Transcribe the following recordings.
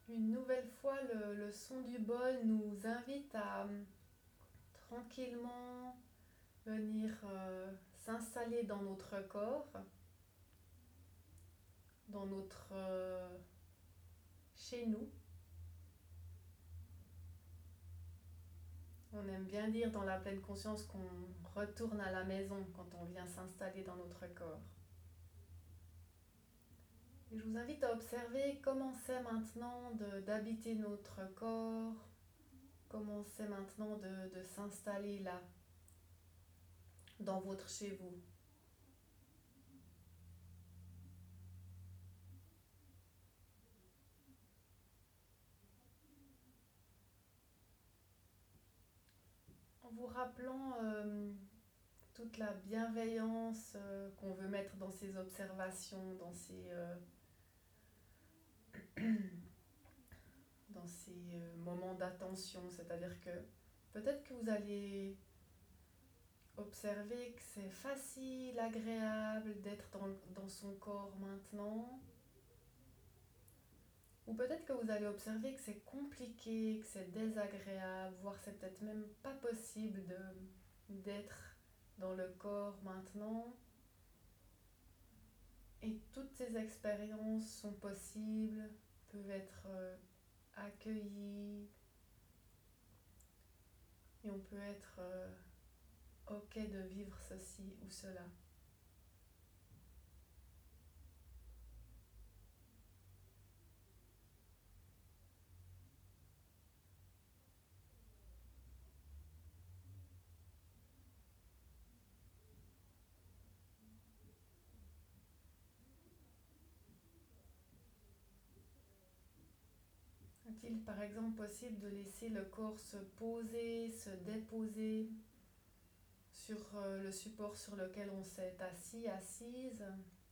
Une nouvelle fois, le son du bol nous invite à tranquillement venir s'installer dans notre corps, dans notre chez nous. On aime bien dire dans la pleine conscience qu'on retourne à la maison quand on vient s'installer dans notre corps. Et je vous invite à observer comment c'est maintenant d'habiter notre corps, comment c'est maintenant de s'installer là, dans votre chez vous. En vous rappelant toute la bienveillance qu'on veut mettre dans ces observations, dans ces moments d'attention. C'est-à-dire que peut-être que vous allez observer que c'est facile, agréable d'être dans son corps maintenant. Ou peut-être que vous allez observer que c'est compliqué, que c'est désagréable, voire c'est peut-être même pas possible d'être dans le corps maintenant. Et toutes ces expériences sont possibles, peuvent être accueillies, et on peut être ok de vivre ceci ou cela. Est-il par exemple possible de laisser le corps se poser, se déposer sur le support sur lequel on s'est assis, assise,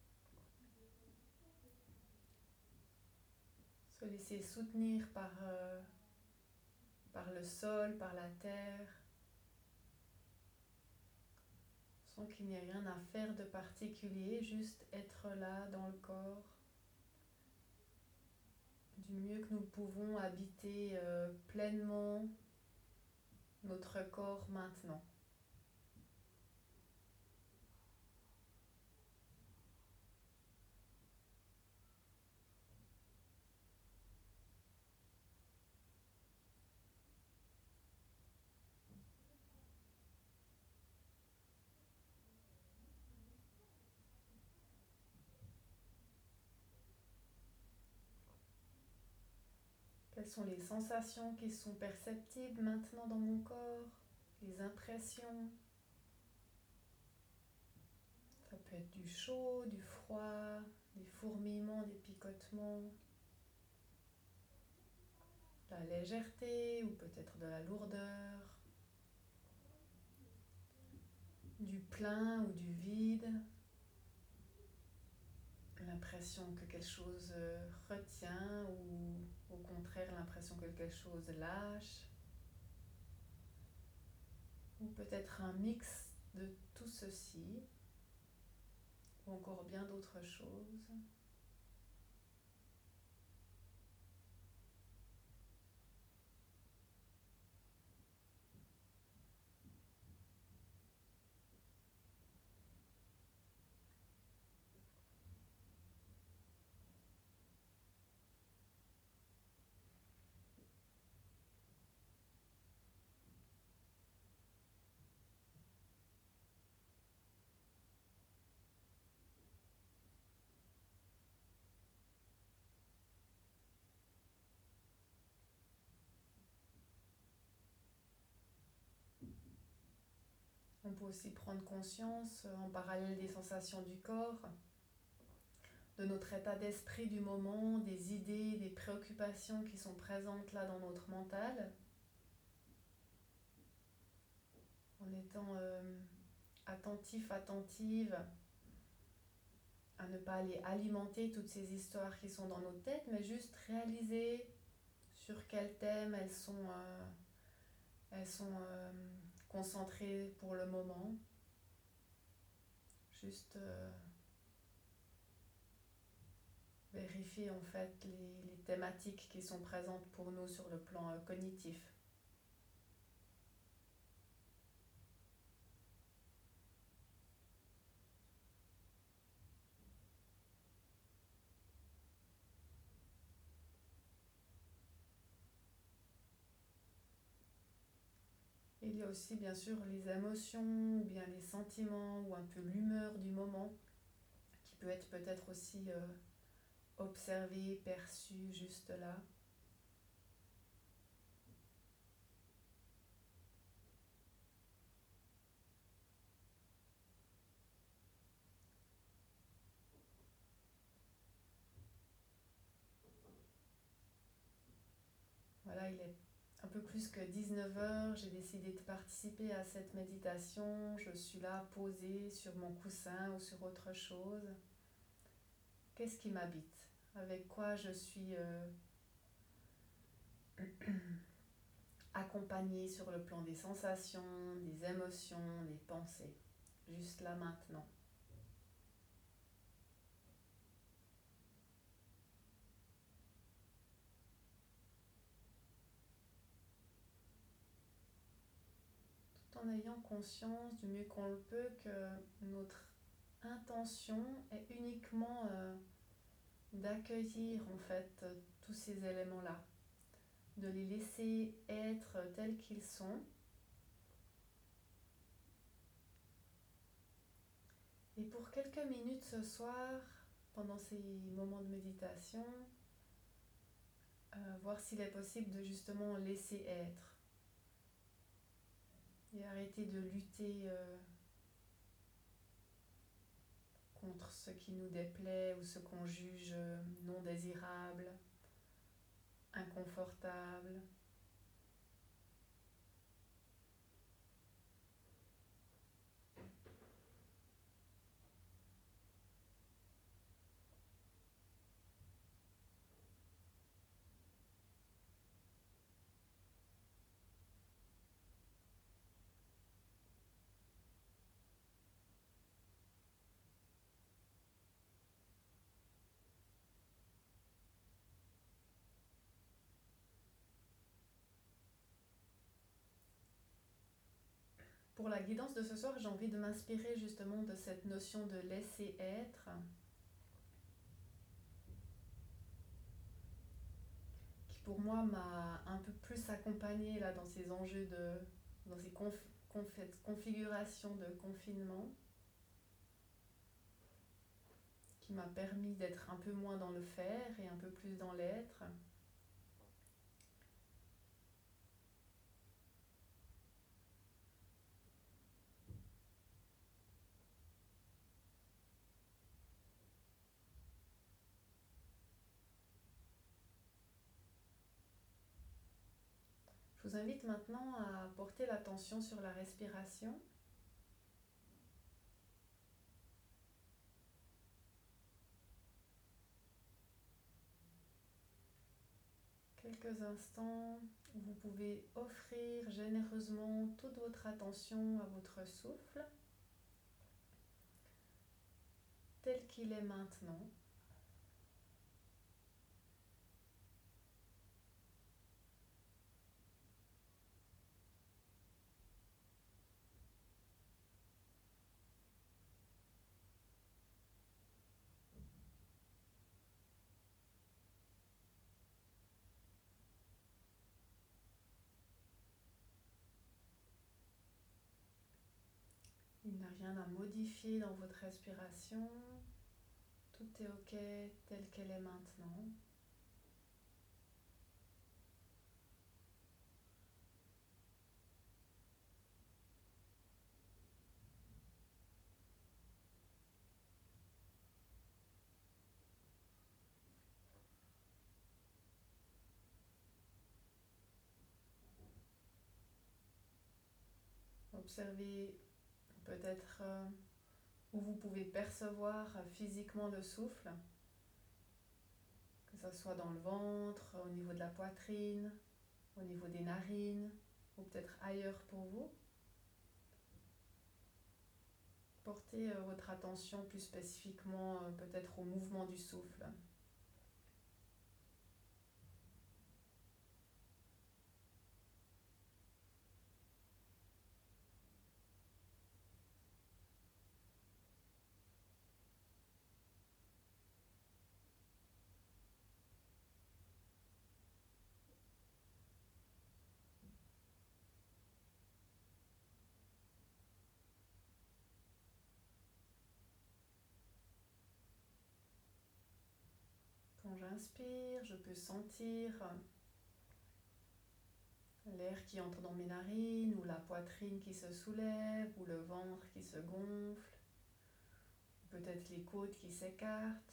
se laisser soutenir par le sol, par la terre, sans qu'il n'y ait rien à faire de particulier, juste être là dans le corps, du mieux que nous pouvons habiter pleinement notre corps maintenant. Quelles sont les sensations qui sont perceptibles maintenant dans mon corps, les impressions? Ça peut être du chaud, du froid, des fourmillements, des picotements, de la légèreté ou peut-être de la lourdeur, du plein ou du vide, l'impression que quelque chose retient ou au contraire l'impression que quelque chose lâche, ou peut-être un mix de tout ceci ou encore bien d'autres choses. On peut aussi prendre conscience, en parallèle des sensations du corps, de notre état d'esprit du moment, des idées, des préoccupations qui sont présentes là dans notre mental, en étant attentif, attentive à ne pas aller alimenter toutes ces histoires qui sont dans nos têtes, mais juste réaliser sur quel thème elles sont concentrées pour le moment. Juste vérifier en fait les thématiques qui sont présentes pour nous sur le plan cognitif. Il y a aussi bien sûr les émotions ou bien les sentiments ou un peu l'humeur du moment qui peut être peut-être aussi observé, perçu juste là. Voilà, il est un peu plus que 19 heures, j'ai décidé de participer à cette méditation, je suis là posée sur mon coussin ou sur autre chose. Qu'est-ce qui m'habite? Avec quoi je suis accompagnée sur le plan des sensations, des émotions, des pensées, juste là maintenant. Tout en ayant conscience du mieux qu'on le peut que notre intention est uniquement d'accueillir en fait tous ces éléments-là, de les laisser être tels qu'ils sont. Et pour quelques minutes ce soir, pendant ces moments de méditation, voir s'il est possible de justement laisser être et arrêter de lutter contre ce qui nous déplaît ou ce qu'on juge non désirable, inconfortable. Pour la guidance de ce soir, j'ai envie de m'inspirer justement de cette notion de laisser être, qui pour moi m'a un peu plus accompagnée là, dans ces enjeux dans ces configurations de confinement, qui m'a permis d'être un peu moins dans le faire et un peu plus dans l'être. Je vous invite maintenant à porter l'attention sur la respiration. Quelques instants où vous pouvez offrir généreusement toute votre attention à votre souffle, tel qu'il est maintenant. Il n'y a rien à modifier dans votre respiration. Tout est OK tel qu'elle est maintenant. Observez peut-être où vous pouvez percevoir physiquement le souffle, que ce soit dans le ventre, au niveau de la poitrine, au niveau des narines, ou peut-être ailleurs pour vous. Portez votre attention plus spécifiquement peut-être au mouvement du souffle. j'inspire, je peux sentir l'air qui entre dans mes narines, ou la poitrine qui se soulève, ou le ventre qui se gonfle, peut-être les côtes qui s'écartent.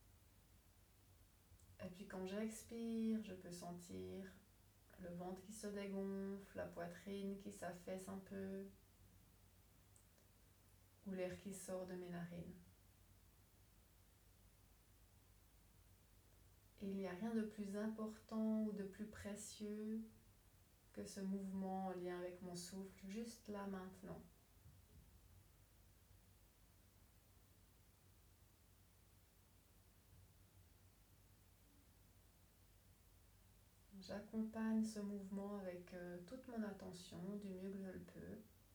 Et puis quand j'expire, je peux sentir le ventre qui se dégonfle, la poitrine qui s'affaisse un peu, ou l'air qui sort de mes narines. Et il n'y a rien de plus important ou de plus précieux que ce mouvement en lien avec mon souffle, juste là maintenant. J'accompagne ce mouvement avec toute mon attention, du mieux que je le peux,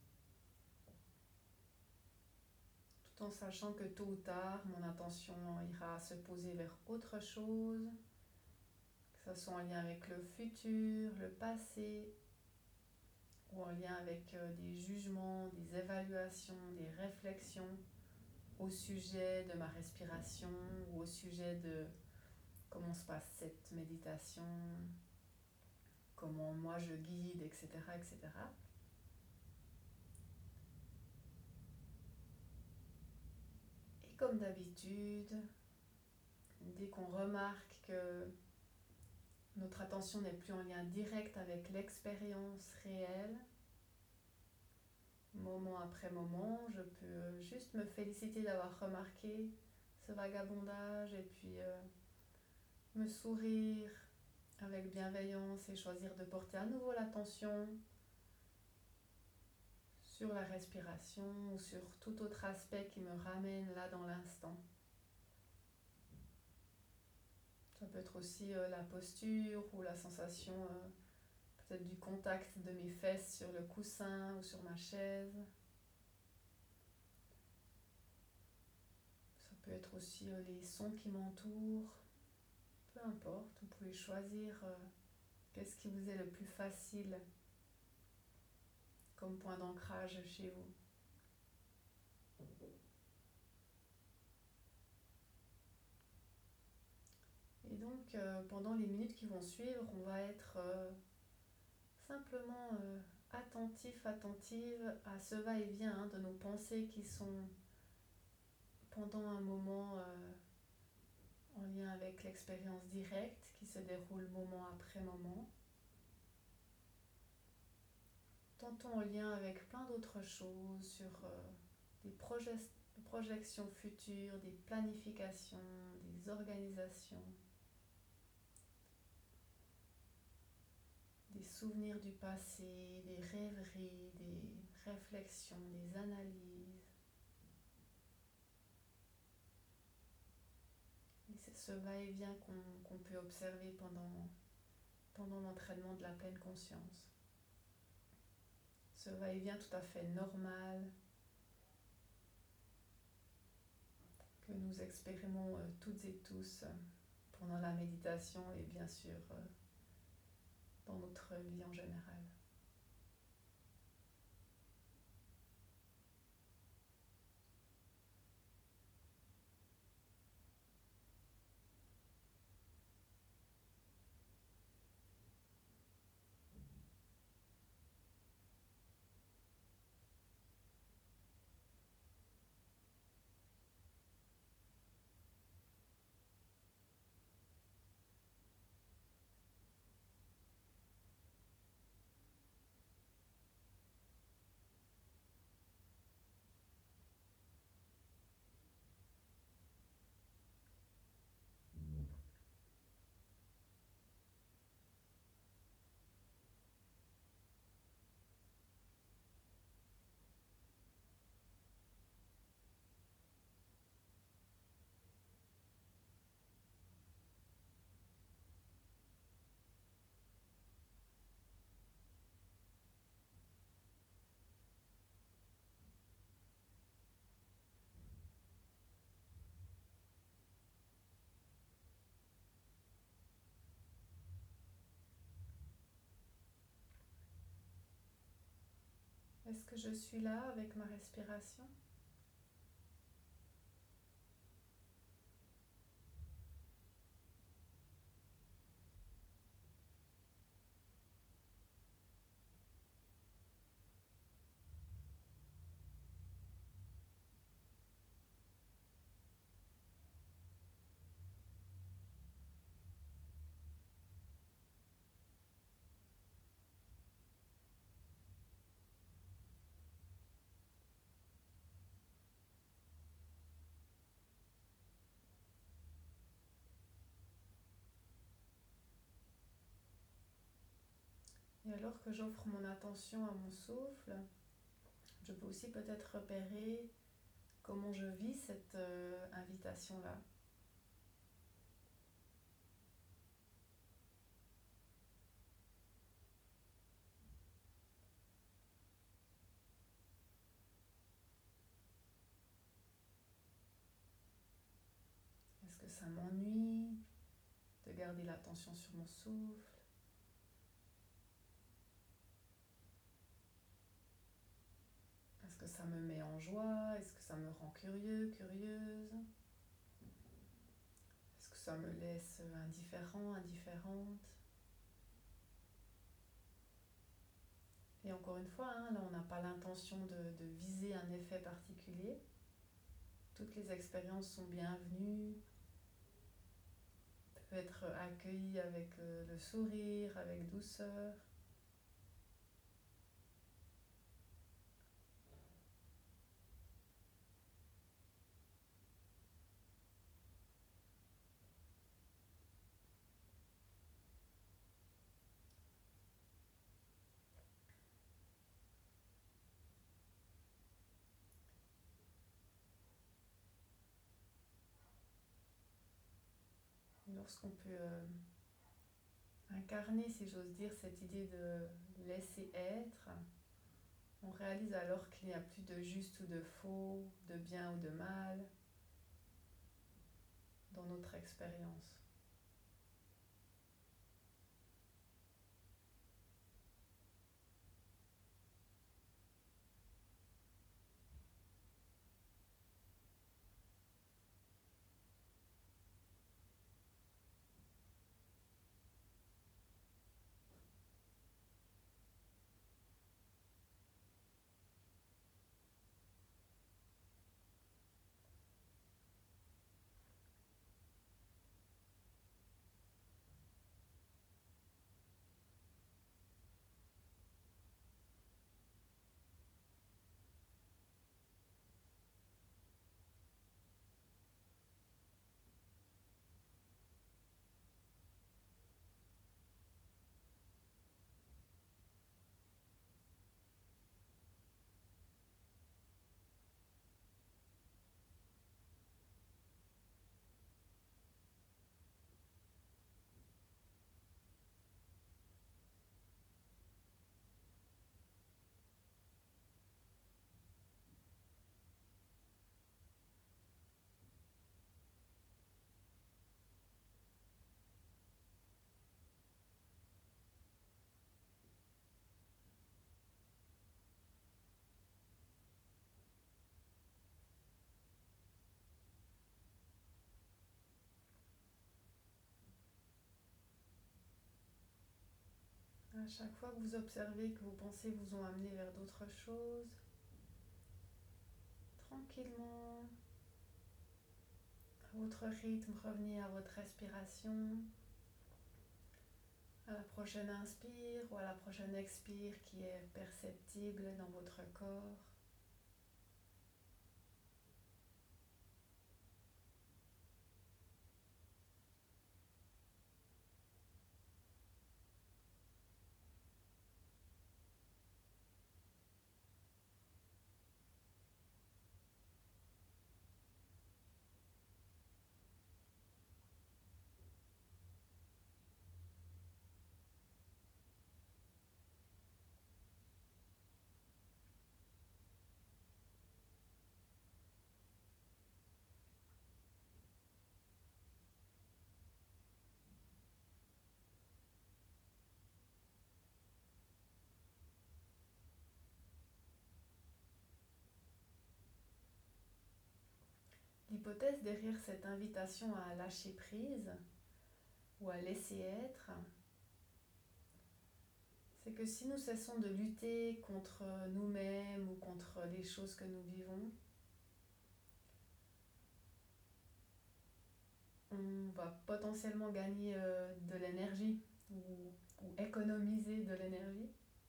tout en sachant que tôt ou tard, mon attention ira se poser vers autre chose, que ce soit en lien avec le futur, le passé, ou en lien avec des jugements, des évaluations, des réflexions au sujet de ma respiration ou au sujet de comment se passe cette méditation, comment moi je guide, etc., etc. Et comme d'habitude, dès qu'on remarque que notre attention n'est plus en lien direct avec l'expérience réelle, moment après moment, je peux juste me féliciter d'avoir remarqué ce vagabondage et puis me sourire avec bienveillance et choisir de porter à nouveau l'attention sur la respiration ou sur tout autre aspect qui me ramène là dans l'instant. Ça peut être aussi la posture ou la sensation peut-être du contact de mes fesses sur le coussin ou sur ma chaise. Ça peut être aussi les sons qui m'entourent. Peu importe, vous pouvez choisir qu'est-ce qui vous est le plus facile comme point d'ancrage chez vous. Et donc, pendant les minutes qui vont suivre, on va être simplement attentif, attentive à ce va-et-vient de nos pensées qui sont pendant un moment en lien avec l'expérience directe qui se déroule moment après moment. Tantôt en lien avec plein d'autres choses sur des projections futures, des planifications, des organisations, des souvenirs du passé, des rêveries, des réflexions, des analyses. Et c'est ce va-et-vient qu'on peut observer pendant l'entraînement de la pleine conscience. Ce va-et-vient tout à fait normal que nous expérimentons toutes et tous pendant la méditation et bien sûr dans notre vie en général. Est-ce que je suis là avec ma respiration ? alors que j'offre mon attention à mon souffle, je peux aussi peut-être repérer comment je vis cette invitation-là. Est-ce que ça m'ennuie de garder l'attention sur mon souffle? Est-ce que ça me met en joie? Est-ce que ça me rend curieux, curieuse? Est-ce que ça me laisse indifférent, indifférente? Et encore une fois, là on n'a pas l'intention de viser un effet particulier. Toutes les expériences sont bienvenues, peuvent être accueillies avec le sourire, avec douceur. Lorsqu'on peut incarner, si j'ose dire, cette idée de laisser être, on réalise alors qu'il n'y a plus de juste ou de faux, de bien ou de mal dans notre expérience. À chaque fois que vous observez que vos pensées vous ont amené vers d'autres choses, tranquillement, à votre rythme, revenez à votre respiration, à la prochaine inspire ou à la prochaine expire qui est perceptible dans votre corps. L'hypothèse derrière cette invitation à lâcher prise ou à laisser être, c'est que si nous cessons de lutter contre nous-mêmes ou contre les choses que nous vivons, on va potentiellement gagner de l'énergie ou économiser de l'énergie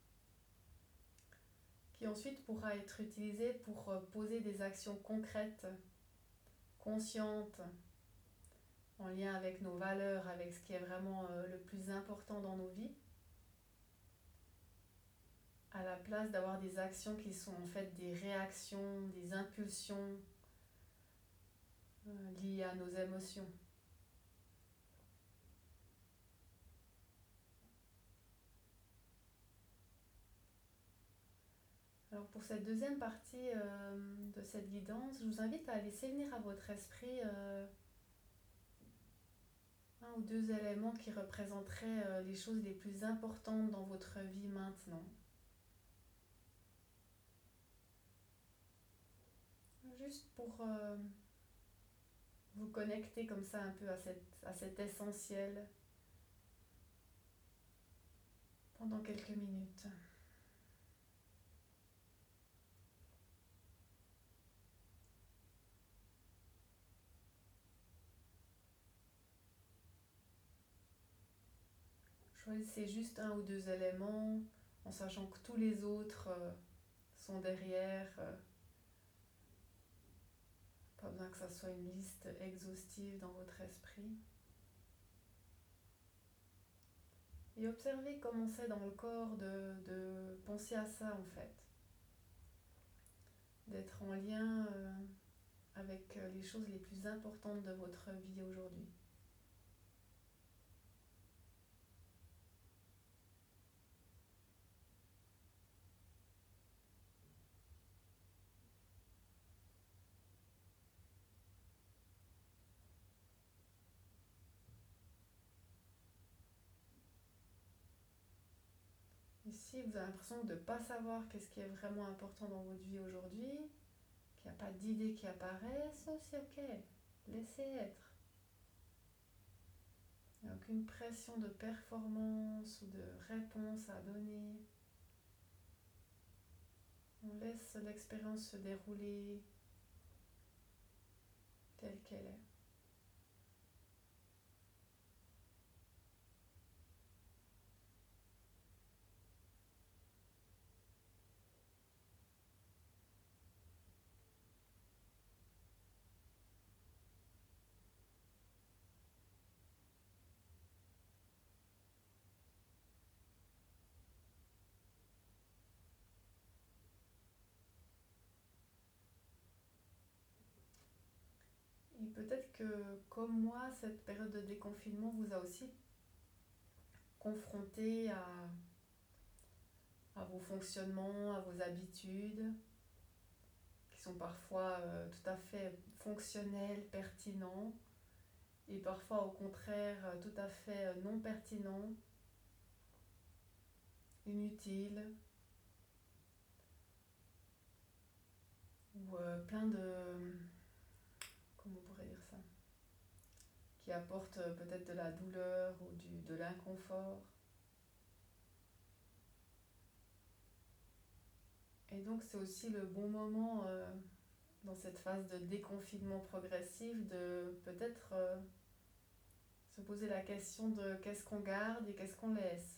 qui ensuite pourra être utilisée pour poser des actions concrètes, conscientes, en lien avec nos valeurs, avec ce qui est vraiment le plus important dans nos vies. à la place d'avoir des actions qui sont en fait des réactions, des impulsions liées à nos émotions. Alors pour cette deuxième partie de cette guidance, je vous invite à laisser venir à votre esprit un ou deux éléments qui représenteraient les choses les plus importantes dans votre vie maintenant. Juste pour vous connecter comme ça un peu à cet essentiel pendant quelques minutes. Choisissez juste un ou deux éléments en sachant que tous les autres sont derrière. Pas besoin que ça soit une liste exhaustive dans votre esprit. Et observez comment c'est dans le corps de penser à ça en fait. D'être en lien avec les choses les plus importantes de votre vie aujourd'hui. Et si vous avez l'impression de ne pas savoir qu'est-ce qui est vraiment important dans votre vie aujourd'hui, qu'il n'y a pas d'idées qui apparaissent, c'est ok. Laissez être. Il n'y a aucune pression de performance ou de réponse à donner. On laisse l'expérience se dérouler telle qu'elle est. Et peut-être que, comme moi, cette période de déconfinement vous a aussi confronté à vos fonctionnements, à vos habitudes, qui sont parfois tout à fait fonctionnels, pertinents, et parfois au contraire tout à fait non pertinents, inutiles, ou plein de... comment on pourrait dire ça, qui apportent peut-être de la douleur ou de l'inconfort. Et donc c'est aussi le bon moment dans cette phase de déconfinement progressif de peut-être se poser la question de qu'est-ce qu'on garde et qu'est-ce qu'on laisse.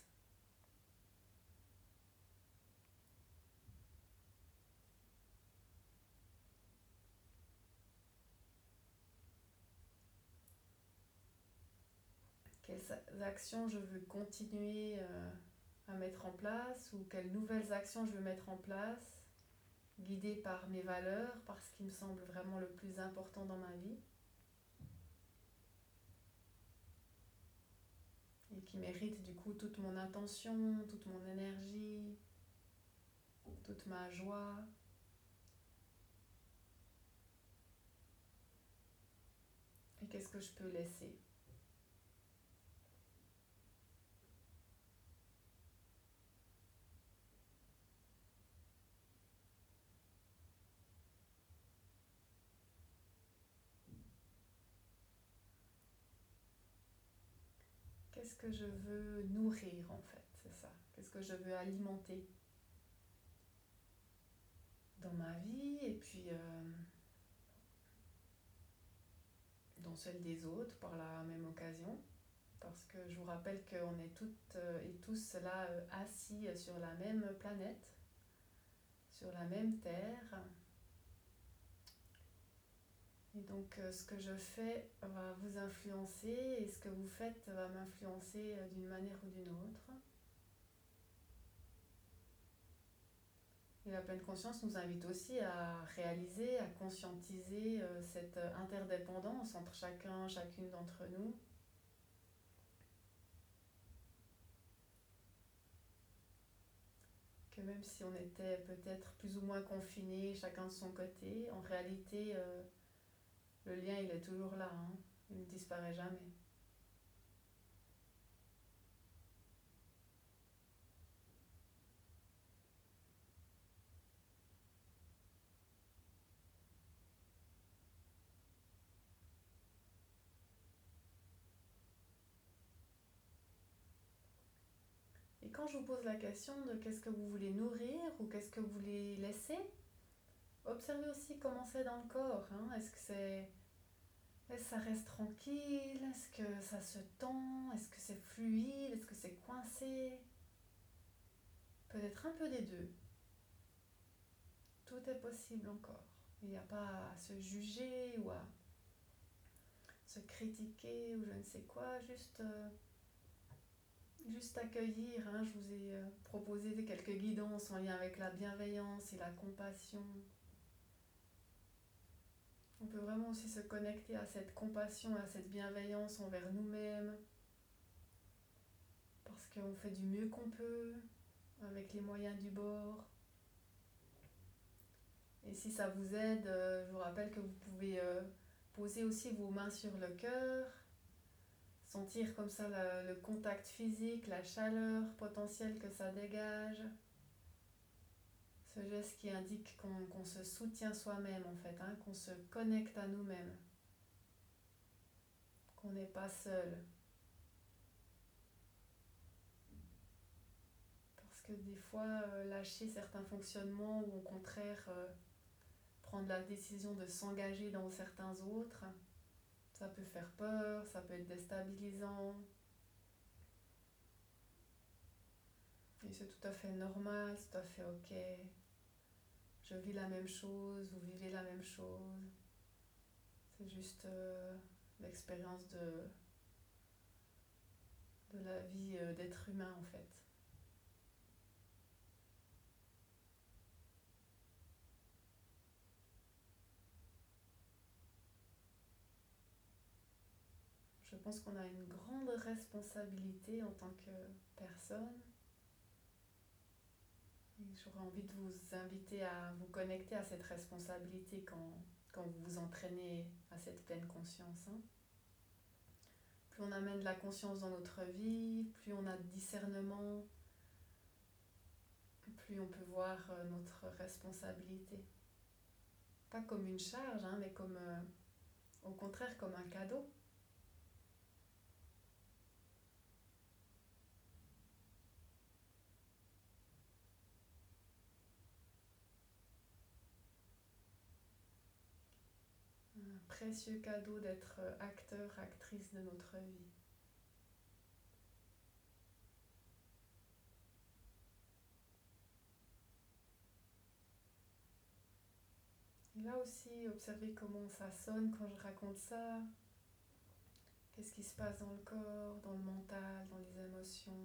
Quelles actions je veux continuer à mettre en place ou quelles nouvelles actions je veux mettre en place, guidées par mes valeurs, par ce qui me semble vraiment le plus important dans ma vie et qui mérite du coup toute mon attention, toute mon énergie, toute ma joie. Et qu'est-ce que je peux laisser? Qu'est-ce que je veux nourrir en fait, c'est ça. Qu'est-ce que je veux alimenter dans ma vie et puis dans celle des autres par la même occasion. Parce que je vous rappelle qu'on est toutes et tous là assis sur la même planète, sur la même terre. Et donc ce que je fais va vous influencer et ce que vous faites va m'influencer d'une manière ou d'une autre. Et la pleine conscience nous invite aussi à réaliser, à conscientiser cette interdépendance entre chacun, chacune d'entre nous. Que même si on était peut-être plus ou moins confinés, chacun de son côté, en réalité, le lien, il est toujours là, hein. Il ne disparaît jamais. Et quand je vous pose la question de qu'est-ce que vous voulez nourrir ou qu'est-ce que vous voulez laisser, observez aussi comment c'est dans le corps, hein. Est-ce que ça reste tranquille? Est-ce que ça se tend? Est-ce que c'est fluide? Est-ce que c'est coincé? Peut-être un peu des deux. Tout est possible encore. Il n'y a pas à se juger ou à se critiquer ou je ne sais quoi, juste accueillir, hein. Je vous ai proposé quelques guidances en lien avec la bienveillance et la compassion. On peut vraiment aussi se connecter à cette compassion, à cette bienveillance envers nous-mêmes, parce qu'on fait du mieux qu'on peut, avec les moyens du bord. Et si ça vous aide, je vous rappelle que vous pouvez poser aussi vos mains sur le cœur, sentir comme ça le contact physique, la chaleur potentielle que ça dégage. Ce geste qui indique qu'on se soutient soi-même en fait, hein, qu'on se connecte à nous-mêmes, qu'on n'est pas seul. Parce que des fois, lâcher certains fonctionnements ou au contraire prendre la décision de s'engager dans certains autres, ça peut faire peur, ça peut être déstabilisant. Et c'est tout à fait normal, c'est tout à fait ok. Je vis la même chose, vous vivez la même chose. C'est juste l'expérience de la vie d'être humain en fait. Je pense qu'on a une grande responsabilité en tant que personne. Et j'aurais envie de vous inviter à vous connecter à cette responsabilité quand vous vous entraînez à cette pleine conscience, hein. Plus on amène de la conscience dans notre vie, plus on a de discernement, plus on peut voir notre responsabilité. Pas comme une charge, hein, mais au contraire comme un cadeau. Un précieux cadeau d'être acteur, actrice de notre vie. Et là aussi, observez comment ça sonne quand je raconte ça. Qu'est-ce qui se passe dans le corps, dans le mental, dans les émotions.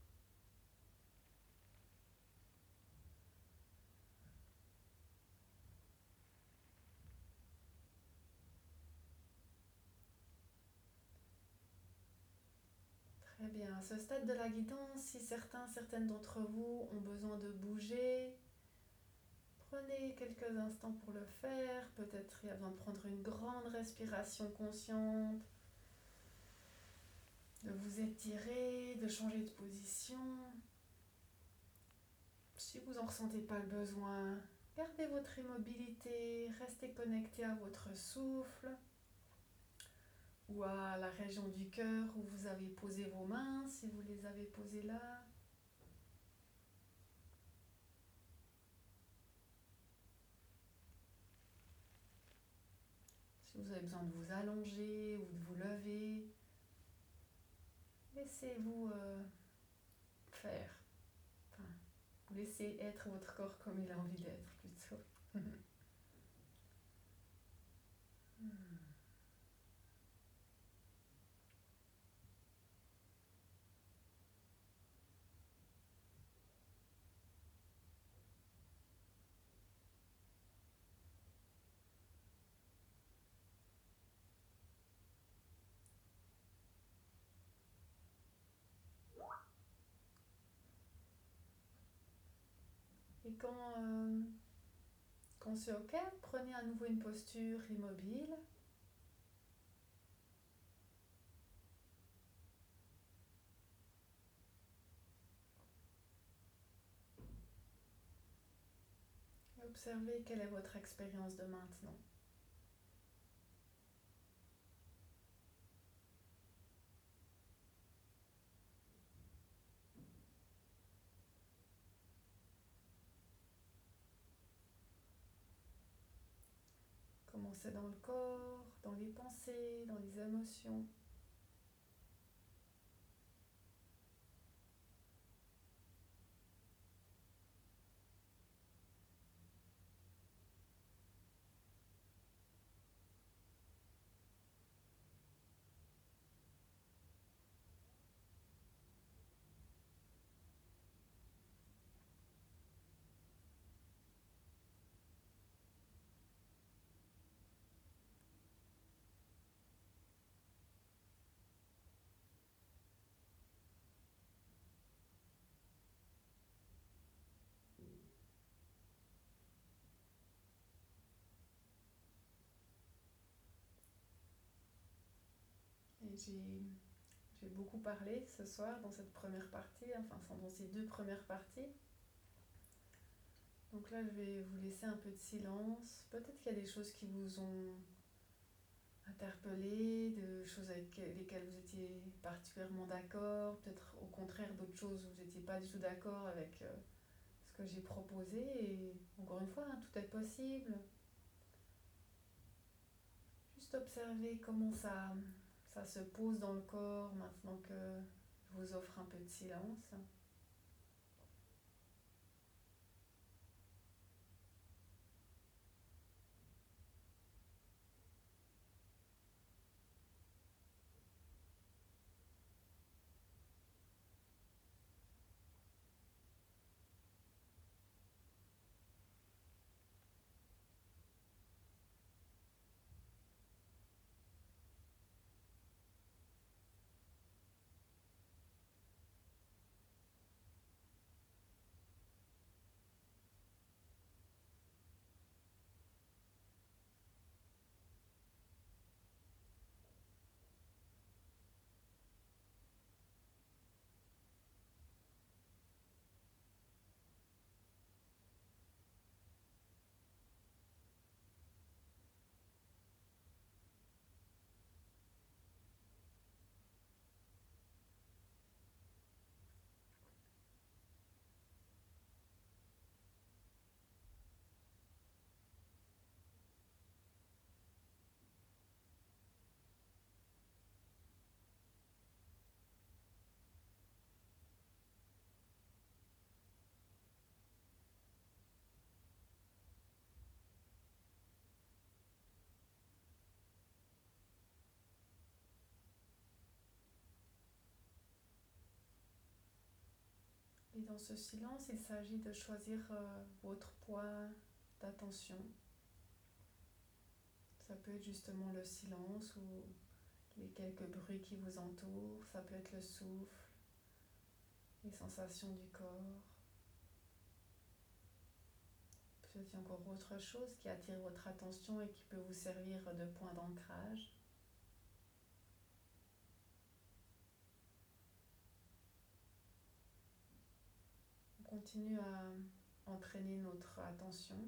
Très bien. À ce stade de la guidance, si certaines d'entre vous ont besoin de bouger, prenez quelques instants pour le faire. Peut-être il y a besoin de prendre une grande respiration consciente, de vous étirer, de changer de position. Si vous n'en ressentez pas le besoin, gardez votre immobilité, restez connecté à votre souffle ou à la région du cœur où vous avez posé vos mains, si vous les avez posées là. Si vous avez besoin de vous allonger ou de vous lever, laissez-vous faire. Enfin, vous laissez être votre corps comme il a envie d'être plutôt. Et quand c'est OK, prenez à nouveau une posture immobile. Et observez quelle est votre expérience de maintenant. Comment c'est dans le corps, dans les pensées, dans les émotions. Et j'ai beaucoup parlé ce soir dans cette première partie, enfin dans ces deux premières parties. Donc là, je vais vous laisser un peu de silence. Peut-être qu'il y a des choses qui vous ont interpellé, de choses avec lesquelles vous étiez particulièrement d'accord, peut-être au contraire d'autres choses où vous n'étiez pas du tout d'accord avec ce que j'ai proposé. Et encore une fois, hein, tout est possible. Juste observer comment ça se pose dans le corps maintenant que je vous offre un peu de silence. Et dans ce silence, il s'agit de choisir votre point d'attention. Ça peut être justement le silence ou les quelques bruits qui vous entourent. Ça peut être le souffle, les sensations du corps. Peut-être encore autre chose qui attire votre attention et qui peut vous servir de point d'ancrage. On continue à entraîner notre attention,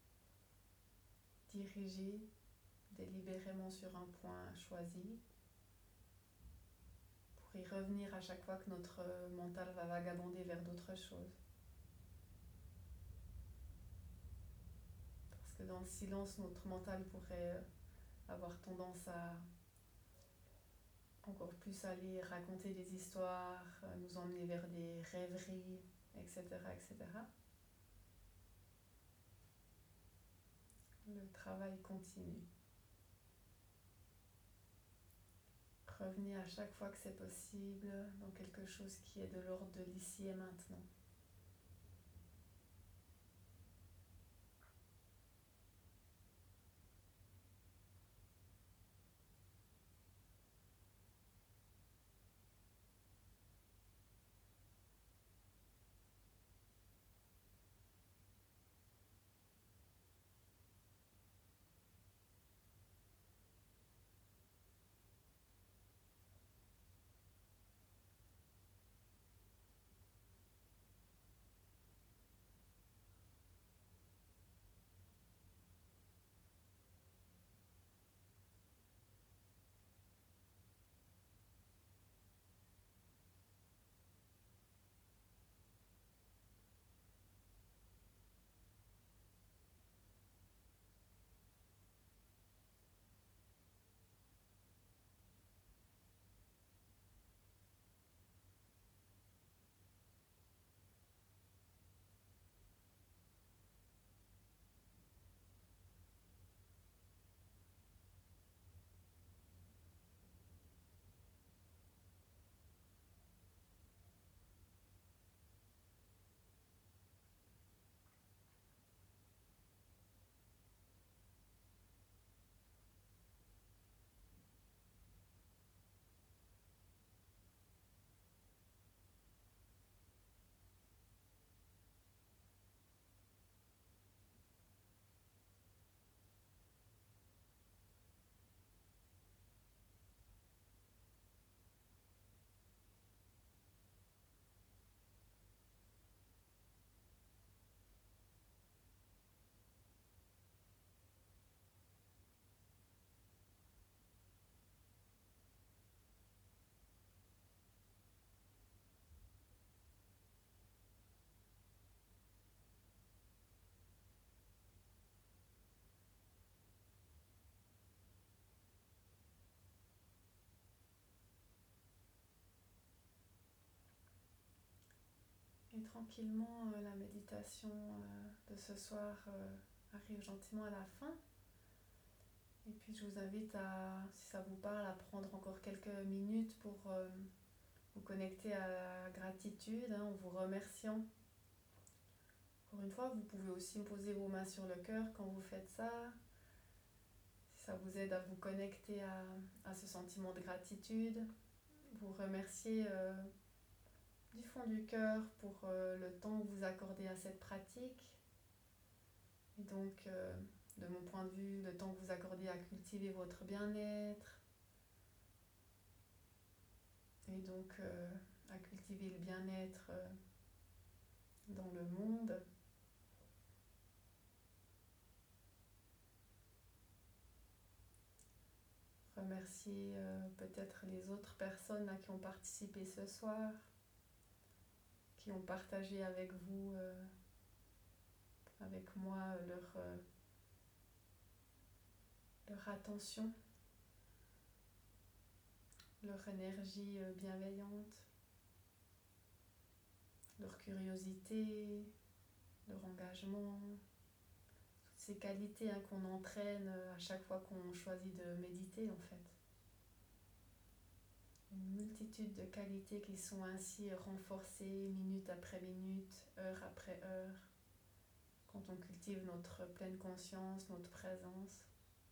diriger délibérément sur un point choisi, pour y revenir à chaque fois que notre mental va vagabonder vers d'autres choses. Parce que dans le silence, notre mental pourrait avoir tendance à encore plus aller raconter des histoires, nous emmener vers des rêveries, etc., etc. Le travail continue. Revenez à chaque fois que c'est possible dans quelque chose qui est de l'ordre de l'ici et maintenant. Et tranquillement, la méditation de ce soir arrive gentiment à la fin. Et puis je vous invite à, si ça vous parle, à prendre encore quelques minutes pour vous connecter à la gratitude, en vous remerciant. Encore une fois, vous pouvez aussi poser vos mains sur le cœur quand vous faites ça. Si ça vous aide à vous connecter à ce sentiment de gratitude, vous remercier du fond du cœur pour le temps que vous accordez à cette pratique. Et donc, de mon point de vue, le temps que vous accordez à cultiver votre bien-être. Et donc, à cultiver le bien-être dans le monde. Remercier peut-être les autres personnes là, qui ont participé ce soir, qui ont partagé avec vous, avec moi, leur attention, leur énergie bienveillante, leur curiosité, leur engagement, toutes ces qualités qu'on entraîne à chaque fois qu'on choisit de méditer en fait. Une multitude de qualités qui sont ainsi renforcées minute après minute, heure après heure, quand on cultive notre pleine conscience, notre présence.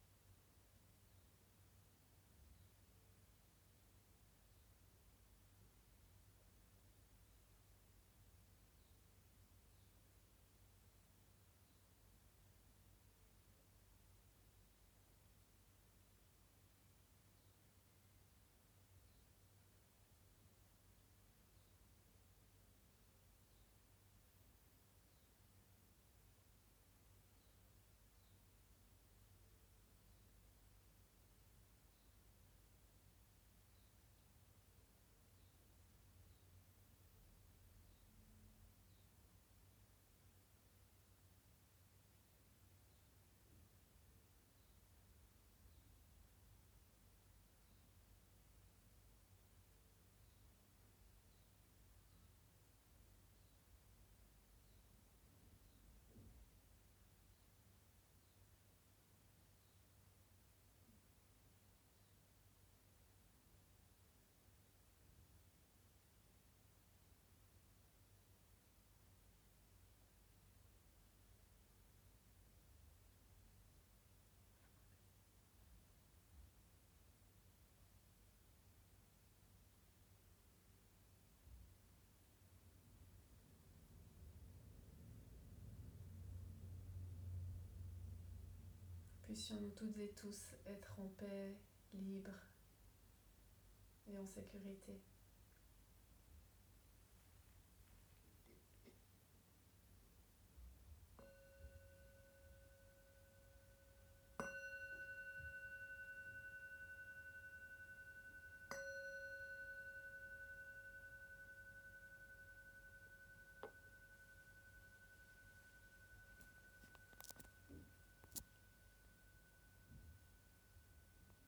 Puissions-nous toutes et tous être en paix, libres et en sécurité.